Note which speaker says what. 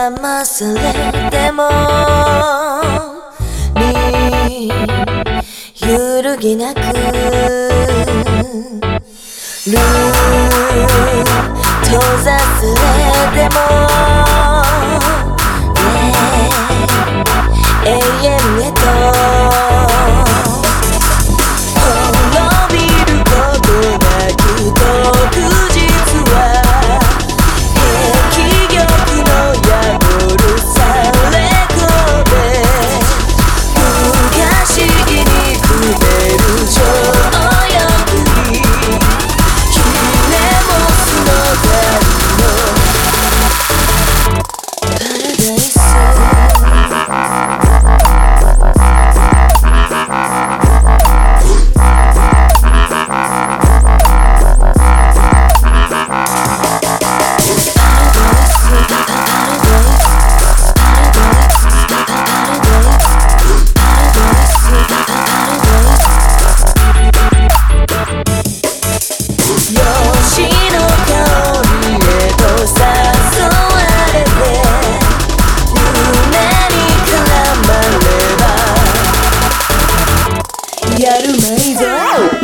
Speaker 1: 騙されても揺るぎなくルー閉ざされても、永遠へと滅びることなき特実は碧玉の宿るされこで不可思議に触れる情欲にひれもすのがパラダイスやるまいぞ